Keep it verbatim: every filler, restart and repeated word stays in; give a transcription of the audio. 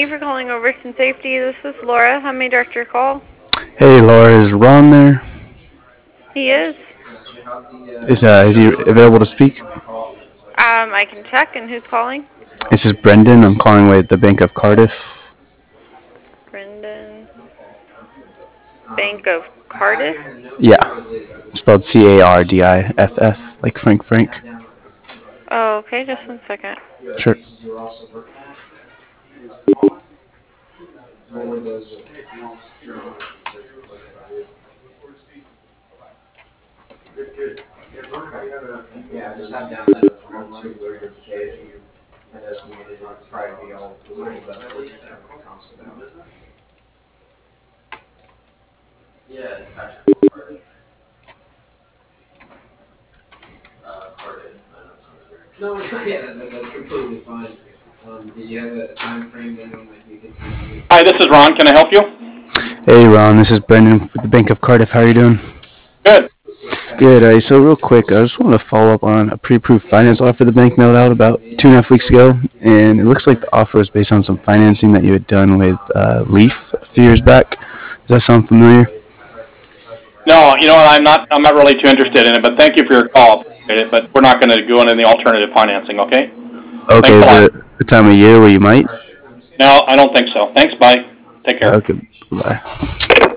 for calling Overton Safety. This is Laura. How may I direct your call? Hey, Laura, is Ron there? He is. Is uh, is he available to speak? Um, I can check. And who's calling? This is Brendan. I'm calling with the Bank of Cardiff. Brendan. Bank of Cardiff? Yeah, spelled C A R D I F F, like Frank Frank. Oh, okay. Just one second. Sure. Hi, this is Ron. Can I help you? Hey, Ron, this is Brendan with the Bank of Cardiff. How are you doing? Good. Good. Uh, so real quick, I just want to follow up on a pre-approved finance offer the bank mailed out about two and a half weeks ago, and it looks like the offer was based on some financing that you had done with uh, Leaf a few years back. Does that sound familiar? No, you know what? I'm not. I'm not really too interested in it. But thank you for your call. Appreciate it, but we're not going to go into the alternative financing. Okay. Okay, Thanks a is lot. there a time of year where you might? No, I don't think so. Thanks. Bye. Take care. Okay, bye.